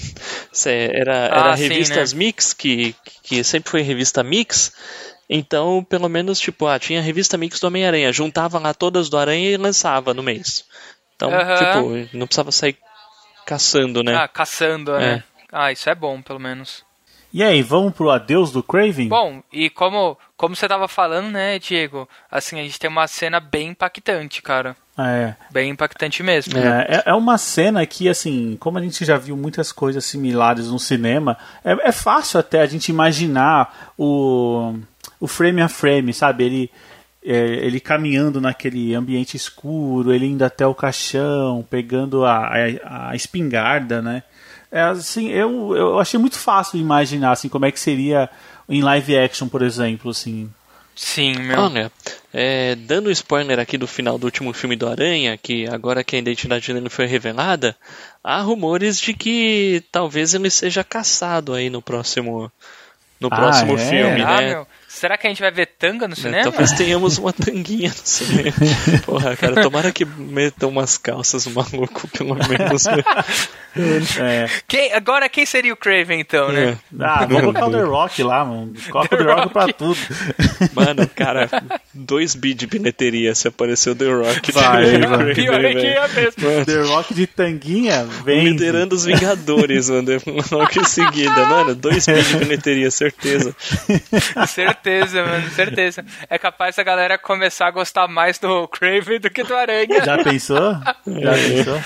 Era, era ah, revistas sim, né? Mix, que, que sempre foi revista Mix... Então, pelo menos, tipo, ah, tinha a revista Mix do Homem-Aranha, juntava lá todas do Aranha e lançava no mês. Então, uhum. tipo, não precisava sair caçando, né? Ah, caçando, é. né? Ah, isso é bom, pelo menos. E aí, vamos pro adeus do Kraven? Bom, e como, como você tava falando, né, Diego? Assim, a gente tem uma cena bem impactante, cara. É. Bem impactante mesmo. É, é uma cena que, assim, como a gente já viu muitas coisas similares no cinema, é, é fácil até a gente imaginar o, o frame a frame, sabe? Ele, é, ele caminhando naquele ambiente escuro, ele indo até o caixão, pegando a, a, a espingarda, né? É, assim, eu, eu achei muito fácil imaginar assim, como é que seria em live action, por exemplo, assim. Sim, meu. Olha, é, dando spoiler aqui do final do último filme do Aranha, que agora que a identidade dele foi revelada, há rumores de que talvez ele seja caçado aí no próximo, no Ah, próximo é? filme, Ah, né? meu. Será que a gente vai ver tanga no cinema? Talvez tenhamos uma tanguinha no cinema. Porra, cara, tomara que metam umas calças maluco, pelo menos. É. Quem, agora quem seria o Kraven, então, né? É. Ah, vamos colocar o The Rock lá, mano. Coloca o The Rock pra tudo. Mano, cara, dois bi de bilheteria se apareceu The Rock. Vai, né? vai. Pior é que é mesmo. The Rock de tanguinha, vem. Liderando os Vingadores, mano. Logo em seguida, mano. Dois bi de bilheteria, certeza. Certeza, mano, certeza. É capaz da galera começar a gostar mais do Kraven do que do Aranha. Já pensou? Já pensou?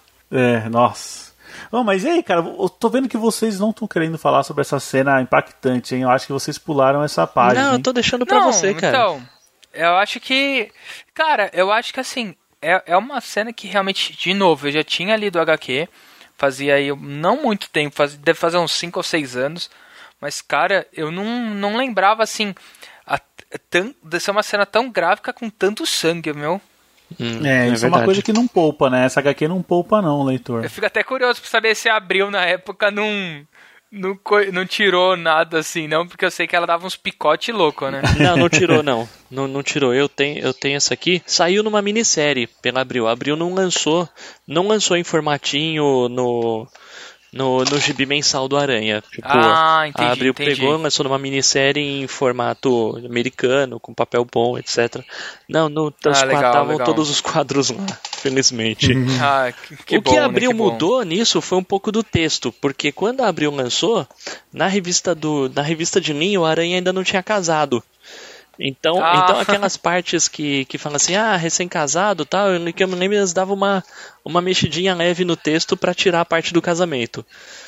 É, nossa. Bom, mas e aí, cara, eu tô vendo que vocês não estão querendo falar sobre essa cena impactante, hein? Eu acho que vocês pularam essa página. Não, eu hein? tô deixando pra Não, você, cara. Então, eu acho que... Cara, eu acho que assim, é, é uma cena que realmente, de novo, eu já tinha lido o H Q, fazia aí não muito tempo, faz, deve fazer uns cinco ou seis anos, mas, cara, eu não, não lembrava, assim, a, tan, de ser uma cena tão gráfica com tanto sangue, meu. Hum, É, é isso é uma verdade. coisa que não poupa, né? Essa H Q não poupa não, leitor. Eu fico até curioso pra saber se a Abril, na época, não, não, co- não tirou nada assim, não, porque eu sei que ela dava uns picote louco, né? Não, não tirou, não. Não, não tirou. Eu tenho, eu tenho essa aqui. Saiu numa minissérie pela Abril. A Abril não lançou, não lançou em formatinho no... No, no gibi mensal do Aranha. Tipo, Ah, entendi, a Abril entendi. pegou, lançou numa minissérie em formato americano, com papel bom, etcétera. Não, no, Ah, legal, estavam legal. todos os quadros lá, felizmente. Ah, que, que o bom, que né? a Abril Que bom. mudou nisso foi um pouco do texto, porque quando a Abril lançou, na revista, do, na revista de linha, o Aranha ainda não tinha casado. Então, Ah. então aquelas partes que, que falam assim, ah, recém-casado e tal, eu que eu me lembro, eles davam uma, uma mexidinha leve no texto pra tirar a parte do casamento.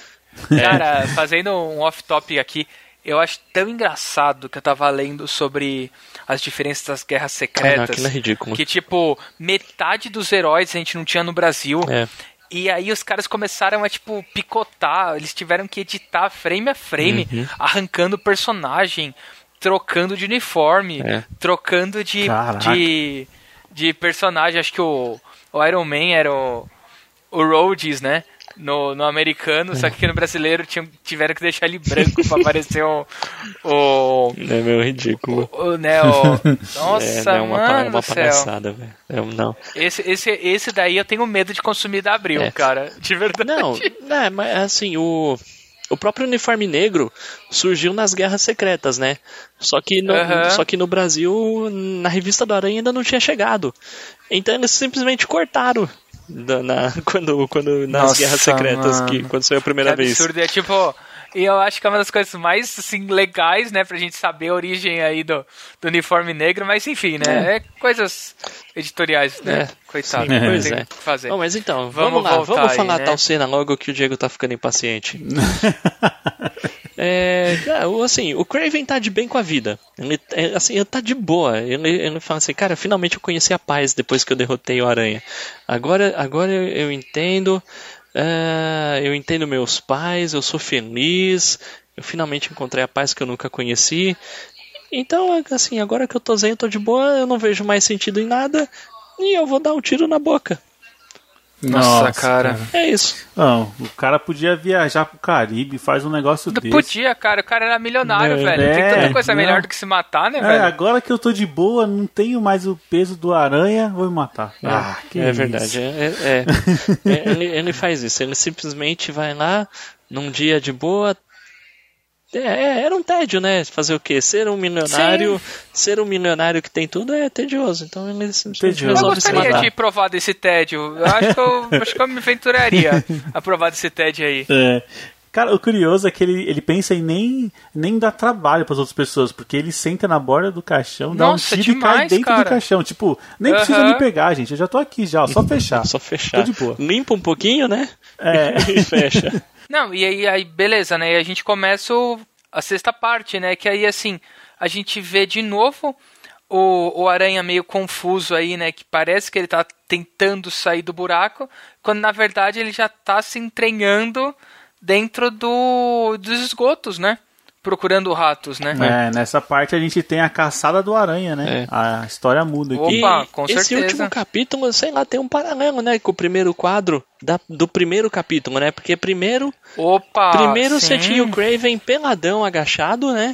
Cara, fazendo um off-top aqui, eu acho tão engraçado que eu tava lendo sobre as diferenças das guerras Ah, não, secretas. aquilo é ridículo. Que, tipo, metade dos heróis a gente não tinha no Brasil. É. E aí os caras começaram a, tipo, picotar. Eles tiveram que editar frame a frame, Uhum. arrancando o personagem, trocando de uniforme, É. trocando de, Caraca. de, de personagem. Acho que o, o Iron Man era o, o Rhodes, né? No, no americano, só que aqui no brasileiro tinham, tiveram que deixar ele branco pra aparecer o, o, É meio ridículo. o, né, o... Nossa, é, não, é uma, pa- é mano uma do céu. palhaçada, velho. É, não. Esse, esse, esse daí eu tenho medo de consumir da Abril, É. cara. De verdade. Não, é, mas assim, o, o próprio uniforme negro surgiu nas Guerras Secretas, né? Só que, no, Aham. só que no Brasil, na revista do Aranha ainda não tinha chegado. Então eles simplesmente cortaram da- na, quando, quando, nas Nossa, Guerras Secretas, que, mano. quando saiu a primeira Que vez. absurdo. É tipo... E eu acho que é uma das coisas mais, assim, legais, né? Pra gente saber a origem aí do, do uniforme negro. Mas, enfim, né? É, coisas editoriais, né? É, Coitado. sim, não pois tem é. o que fazer. Bom, mas então, vamos, Vamos lá, voltar vamos aí, falar né? tal cena logo que o Diego tá ficando impaciente. É, cara, o- assim, o Kraven tá de bem com a vida. Ele, é, assim, ele tá de boa. Ele, ele fala assim, cara, finalmente eu conheci a paz depois que eu derrotei o Aranha. Agora, agora eu, eu entendo, é, eu entendo meus pais, eu sou feliz, eu finalmente encontrei a paz que eu nunca conheci. Então, assim, agora que eu tô zen, eu tô de boa, eu não vejo mais sentido em nada e eu vou dar um tiro na boca. Nossa, cara. É isso. Não, o cara podia viajar pro Caribe, faz um negócio Não desse. podia, cara. O cara era milionário, É, velho. Tem tanta é, coisa não. melhor do que se matar, né, É, velho? agora que eu tô de boa, não tenho mais o peso do aranha, vou me matar. Ah, que é isso. verdade. É, é, é. É, ele, ele faz isso. Ele simplesmente vai lá num dia de boa. É, é, era um tédio, né? Fazer o quê? Ser um milionário, ser um milionário que tem tudo é tedioso. Então ele simplesmente Tedioso. Eu resolve se gostaria matar. de provar desse tédio. Eu acho que eu, acho que eu me aventuraria a provar desse tédio aí. É. Cara, o curioso é que ele, ele pensa em nem, nem dar trabalho pras outras pessoas, porque ele senta na borda do caixão, dá Nossa, um tiro demais, e cai dentro cara. do caixão. Tipo, nem Uhum. precisa me pegar, gente. Eu já tô aqui já, ó, só fechar. Só fechar. Tô de boa. Limpa um pouquinho, né? É. E fecha. Não, e aí, aí beleza, né? E a gente começa o, a sexta parte, né? Que aí, assim, a gente vê de novo o, o Aranha meio confuso aí, né? Que parece que ele tá tentando sair do buraco, quando na verdade ele já tá se entranhando dentro do, dos esgotos, né? Procurando ratos, né? É, nessa parte a gente tem a caçada do Aranha, né? É. A história muda aqui. Opa, E com esse certeza. último capítulo, sei lá, tem um paralelo, né? Com o primeiro quadro da, do primeiro capítulo, né? Porque primeiro, Opa! primeiro sim. você tinha o Kraven peladão, agachado, né?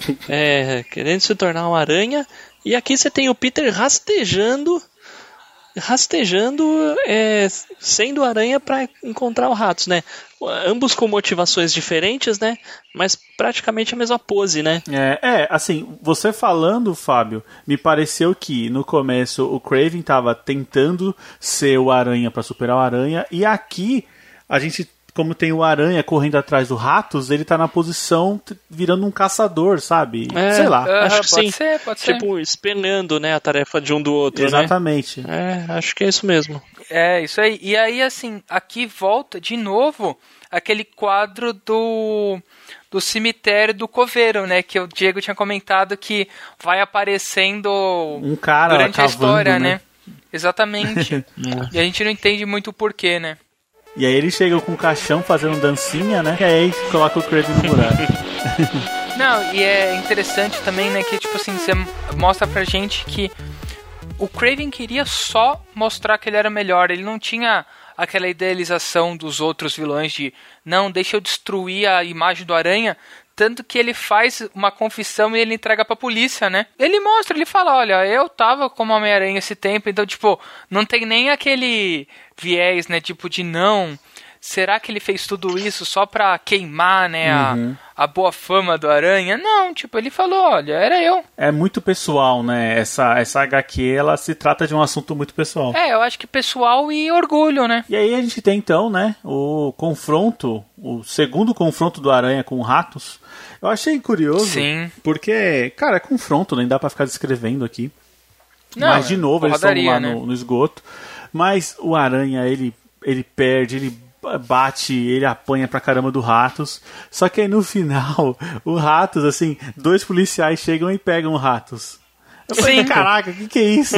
É, querendo se tornar uma aranha. E aqui você tem o Peter rastejando, rastejando, é, sendo aranha para encontrar o Ratos, né? Ambos com motivações diferentes, né? Mas praticamente a mesma pose, né? É, é, assim, você falando, Fábio, me pareceu que no começo o Kraven tava tentando ser o Aranha pra superar o Aranha, e aqui a gente, como tem o Aranha correndo atrás do Ratos, ele tá na posição t- virando um caçador, sabe? É, Sei lá. Aham, acho que pode sim. ser, pode ser. Tipo, espelhando, né, a tarefa de um do outro, Exatamente. né? É, acho que é isso mesmo. É, isso aí. E aí, assim, aqui volta de novo aquele quadro do, do cemitério do Coveiro, né? Que o Diego tinha comentado que vai aparecendo Um cara durante a cavando, história, né? né? Exatamente. E a gente não entende muito o porquê, né? E aí eles chegam com o caixão fazendo dancinha, né? E aí coloca o Kraven no buraco. Não, e é interessante também, né? Que, tipo assim, você mostra pra gente que o Kraven queria só mostrar que ele era melhor. Ele não tinha aquela idealização dos outros vilões de não, deixa eu destruir a imagem do Aranha. Tanto que ele faz uma confissão e ele entrega pra polícia, né? Ele mostra, ele fala, olha, eu tava como Homem-Aranha esse tempo, então, tipo, não tem nem aquele viés, né? Tipo, de não, será que ele fez tudo isso só pra queimar, né? Uhum. A, a boa fama do Aranha? Não, tipo, ele falou, olha, era eu. É muito pessoal, né? Essa, essa agá quê, ela se trata de um assunto muito pessoal. É, eu acho que pessoal e orgulho, né? E aí a gente tem então, né, o confronto, o segundo confronto do Aranha com o Ratos. Eu achei curioso, Sim. porque, cara, é confronto, nem dá pra ficar descrevendo aqui. Não, Mas, de é novo, eles estão porradaria, lá né? no, no esgoto. Mas o Aranha, ele, ele perde, ele bate, ele apanha pra caramba do Ratos. Só que aí no final, o Ratos, assim, dois policiais chegam e pegam o Ratos. Eu falei, Sim. caraca, o que, que é isso?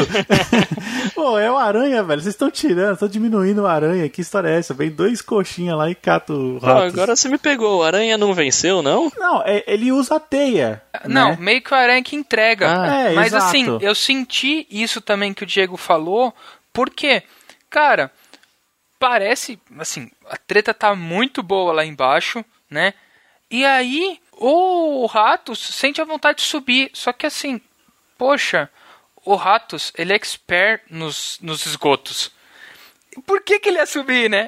Pô, é o Aranha, velho. Vocês estão tirando, estão diminuindo o Aranha. Que história é essa? Vem dois coxinhas lá e cata o Pô, Ratos. agora você me pegou. O Aranha não venceu, não? Não, é- ele usa a teia. Não, né? meio que o Aranha que entrega. Ah, é, Mas exato. assim, eu senti isso também que o Diego falou, porque, cara, parece, assim, a treta tá muito boa lá embaixo, né? E aí, o Ratos sente a vontade de subir, só que assim, poxa, o Ratos, ele é expert nos, nos esgotos. Por que que ele ia subir, né?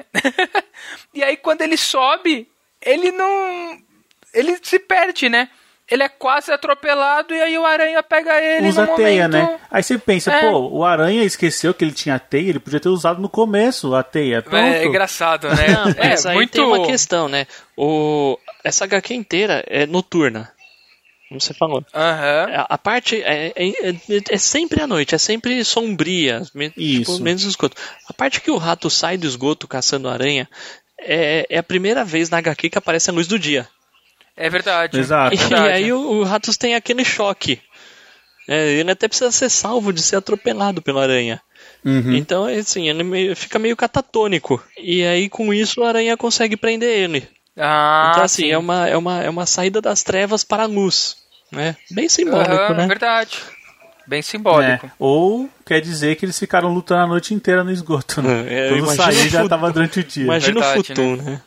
E aí, quando ele sobe, ele não... ele se perde, né? Ele é quase atropelado e aí o Aranha pega ele Usa no a teia, momento... né? Aí você pensa, É. pô, o Aranha esqueceu que ele tinha teia, ele podia ter usado no começo a teia. Pronto. É engraçado, né? Não, mas é aí muito... tem uma questão, né? O... Essa agá quê inteira é noturna. Como você falou. Aham. A, a parte é, é, é- é sempre à noite, é sempre sombria, me- Isso. tipo, menos esgoto. A parte que o rato sai do esgoto caçando aranha é, é a primeira vez na agá quê que aparece a luz do dia. É verdade. Exato. E Verdade. aí o, o Ratos tem aquele choque. É, ele até precisa ser salvo de ser atropelado pela aranha. Uhum. Então, assim, ele meio- fica meio catatônico. E aí, com isso, a aranha consegue prender ele. Ah, Então, assim, sim. é uma, é, uma, é uma saída das trevas para a luz. Né? Bem simbólico, Aham, né? verdade. Bem simbólico. É. Ou quer dizer que eles ficaram lutando a noite inteira no esgoto, né? É, Quando imagina sair o já fut- tava durante o dia. Imagina Verdade, o Futum, né?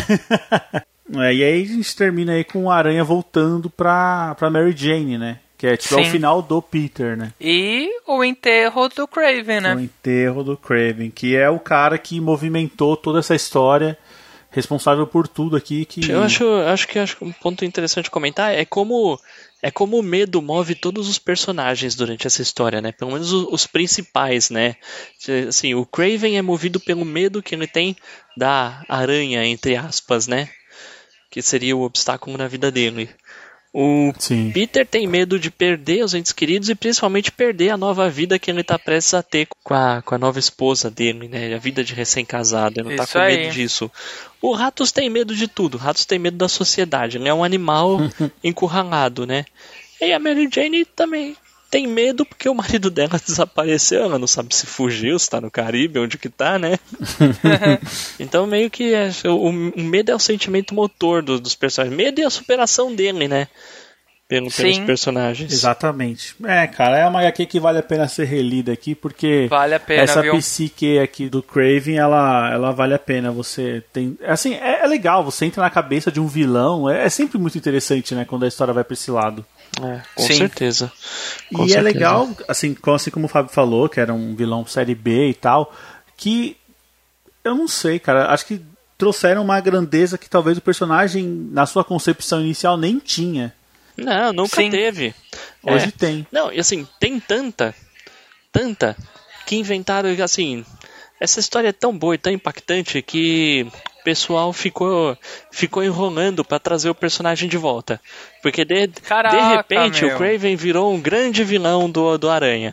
É, e aí a gente termina aí com o Aranha voltando pra, pra Mary Jane, né? Que é tipo é o Sim. final do Peter, né? E o enterro do Kraven, né? O enterro do Kraven, que é o cara que movimentou toda essa história, responsável por tudo aqui. Que... Eu acho, acho que acho que um ponto interessante de comentar é como é como o medo move todos os personagens durante essa história, né? Pelo menos os, os principais, né? Assim, o Kraven é movido pelo medo que ele tem da aranha, entre aspas, né? que seria o obstáculo na vida dele. O Sim. Peter tem medo de perder os entes queridos e principalmente perder a nova vida que ele está prestes a ter com a, com a nova esposa dele, né? A vida de recém-casado, ele não está com aí. medo disso. O Ratos tem medo de tudo, o Ratos tem medo da sociedade, ele é um animal encurralado, né? E a Mary Jane também tem medo porque o marido dela desapareceu, ela não sabe se fugiu, se tá no Caribe, onde que tá, né? Então meio que é, o, o medo é o sentimento motor do, dos personagens. Medo é a superação dele, né? Pelo, pelos personagens. Exatamente. É, cara, é uma H Q que vale a pena ser relida aqui, porque vale a pena, essa viu? psique aqui do Kraven, ela, ela vale a pena. Você tem. Assim, é, é legal, você entra na cabeça de um vilão. É, é sempre muito interessante, né? Quando a história vai pra esse lado. É, com Sim. certeza. Com e certeza. é legal, assim, assim como o Fábio falou, que era um vilão série B e tal, que eu não sei, cara, acho que trouxeram uma grandeza que talvez o personagem, na sua concepção inicial, nem tinha. Não, nunca Sim. teve. Hoje É. tem. Não, e assim, tem tanta, tanta, que inventaram, assim, essa história é tão boa e tão impactante que o pessoal ficou, ficou enrolando pra trazer o personagem de volta. Porque de, Caraca, de repente meu. o Kraven virou um grande vilão do, do Aranha.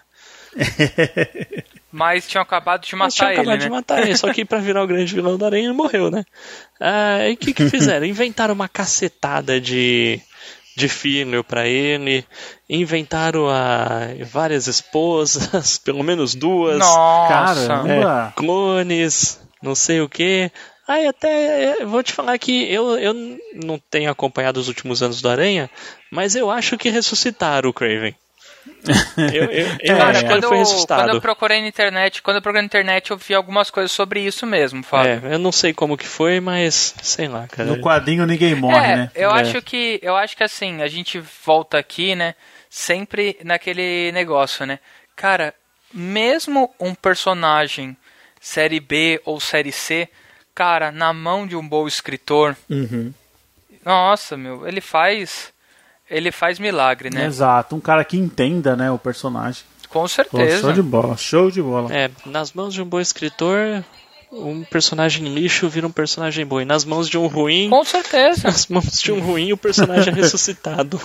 Mas tinham acabado de Mas tinha matar ele, acabado né? de matar ele, só que pra virar o grande vilão do Aranha ele morreu, né? Ah, e o que que fizeram? Inventaram uma cacetada de... de filho pra ele, inventaram a, várias esposas, pelo menos duas, Nossa. Caramba! é, clones, não sei o que. Aí até, eu vou te falar que eu, eu não tenho acompanhado os últimos anos do Aranha, mas eu acho que ressuscitaram o Kraven. Eu, eu, eu Cara, acho que ele quando, foi eu, ressuscitado. quando eu procurei na internet, quando eu procurei na internet, eu vi algumas coisas sobre isso mesmo, Fábio. É, eu não sei como que foi, mas sei lá, cara. No quadrinho ninguém morre, É, né? eu É. acho que eu acho que assim, a gente volta aqui, né, sempre naquele negócio, né? Cara, mesmo um personagem série B ou série C, cara, na mão de um bom escritor, Uhum. nossa, meu, ele faz ele faz milagre, né? Exato, um cara que entenda, né, o personagem. Com Pô, certeza. show de bola, show de bola. É, nas mãos de um bom escritor, um personagem lixo vira um personagem bom. E nas mãos de um ruim, Com certeza. nas mãos de um ruim, o personagem é ressuscitado.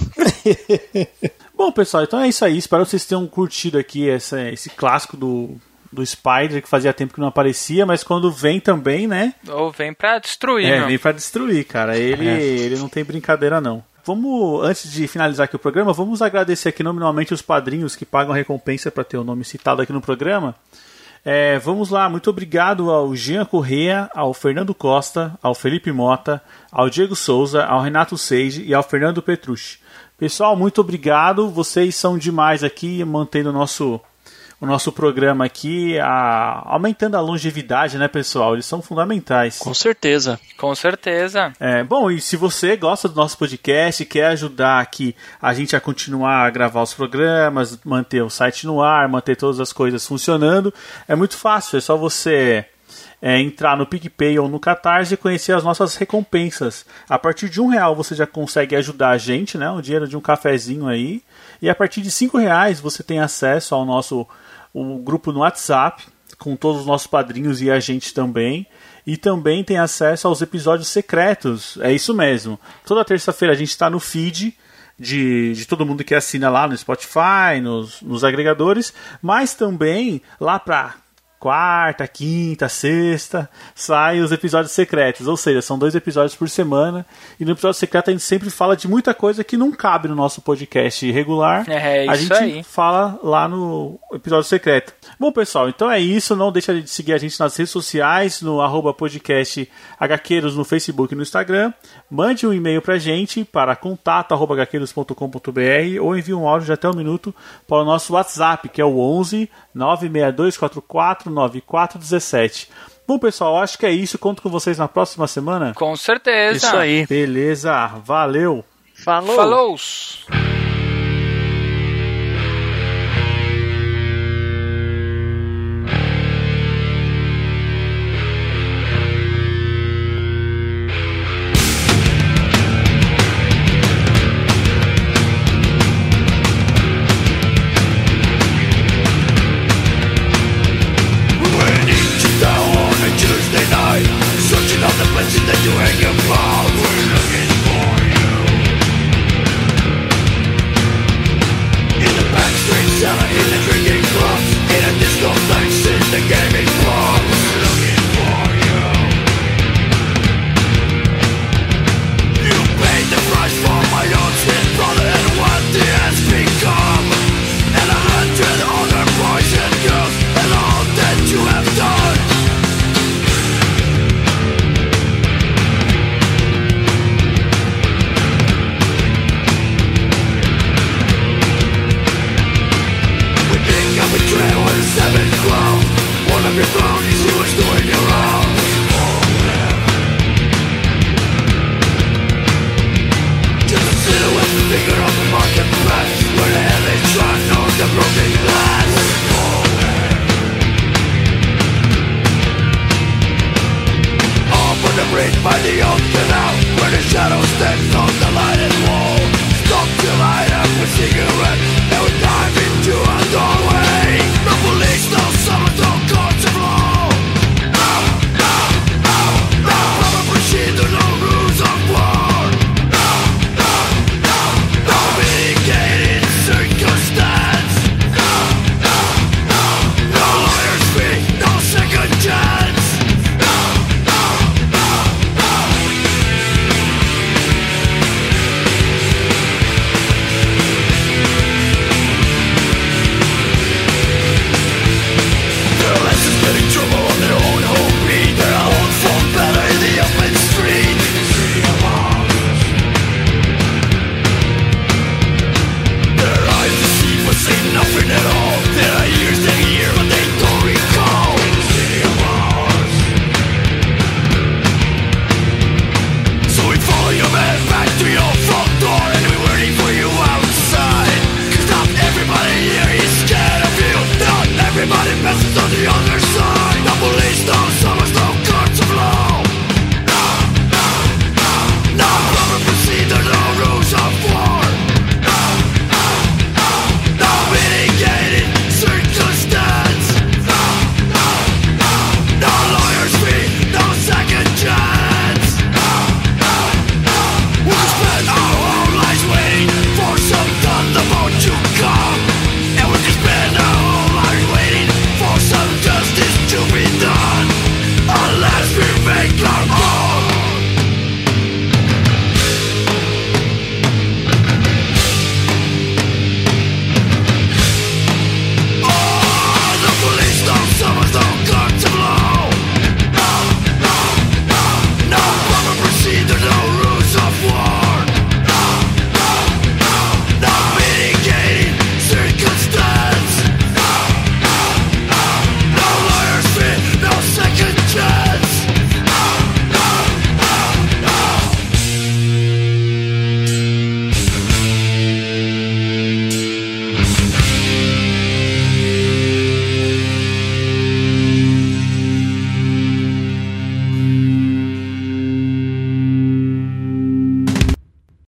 Bom, pessoal, então é isso aí. Espero que vocês tenham curtido aqui essa, esse clássico do, do Spider, que fazia tempo que não aparecia, mas quando vem também, né? Ou vem pra destruir, É, meu. vem pra destruir, cara. Ele, É. ele não tem brincadeira, não. Vamos, antes de finalizar aqui o programa, vamos agradecer aqui nominalmente os padrinhos que pagam a recompensa para ter o nome citado aqui no programa. É, vamos lá, muito obrigado ao Jean Corrêa, ao Fernando Costa, ao Felipe Mota, ao Diego Souza, ao Renato Seige e ao Fernando Petrucci. Pessoal, muito obrigado, vocês são demais aqui, mantendo o nosso, o nosso programa aqui, a, aumentando a longevidade, né, pessoal? Eles são fundamentais. Com certeza. Com certeza. É, bom, e se você gosta do nosso podcast, quer ajudar aqui a gente a continuar a gravar os programas, manter o site no ar, manter todas as coisas funcionando, é muito fácil, é só você é, entrar no PicPay ou no Catarse e conhecer as nossas recompensas. A partir de um real você já consegue ajudar a gente, né, o dinheiro de um cafezinho aí, e a partir de cinco reais você tem acesso ao nosso o grupo no WhatsApp, com todos os nossos padrinhos e a gente também. E também tem acesso aos episódios secretos. É isso mesmo. Toda terça-feira a gente está no feed de, de todo mundo que assina lá no Spotify, nos, nos agregadores. Mas também lá para quarta, quinta, sexta, saem os episódios secretos. Ou seja, são dois episódios por semana. E no episódio secreto a gente sempre fala de muita coisa que não cabe no nosso podcast regular. É isso a gente aí. fala lá no episódio secreto. Bom, pessoal, então é isso. Não deixa de seguir a gente nas redes sociais, no arroba podcast hqueiros no Facebook e no Instagram. Mande um e-mail pra gente para contato arroba hqueiros ponto com ponto br ou envie um áudio de até um minuto para o nosso WhatsApp, que é o onze nove seis dois quatro quatro nove quatro um sete. Bom, pessoal, acho que é isso. Conto com vocês na próxima semana. Com certeza. Isso aí. Beleza, valeu! Falou! Falou! Tuesday night, searching out the places that you hang your clothes. We're looking Thinking of the marketplace, where the heavy truck knows the broken glass. Open the bridge by the old canal, where the shadow stands on the